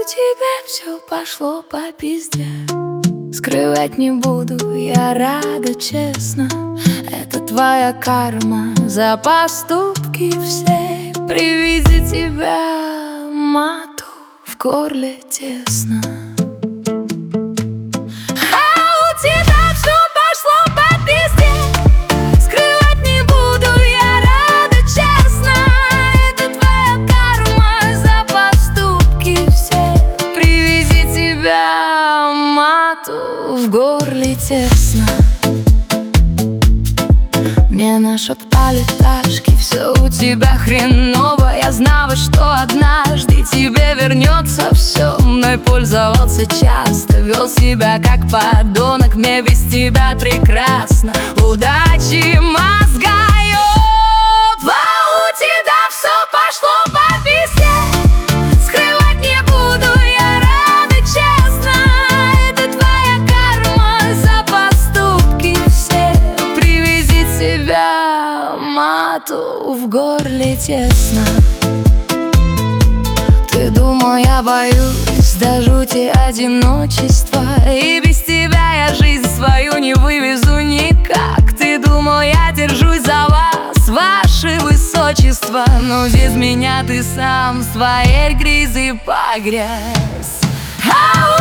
тебя все пошло по пизде. Скрывать не буду, я рада, честно. Это твоя карма за поступки все. При виде тебя мату в горле тесно. В горле тесно. Мне нашептали пташки: все у тебя хреново. Я знала, что однажды тебе вернется все. Мной пользовался часто, вел себя как подонок. Мне без тебя прекрасно. Удачи мозгает, а у тебя все пошло по пизде. В горле тесно. Ты думал, я боюсь до жути одиночества, и без тебя я жизнь свою не вывезу никак. Ты думал, я держусь за вас, ваше высочество, но без меня ты сам в своей грязи погряз.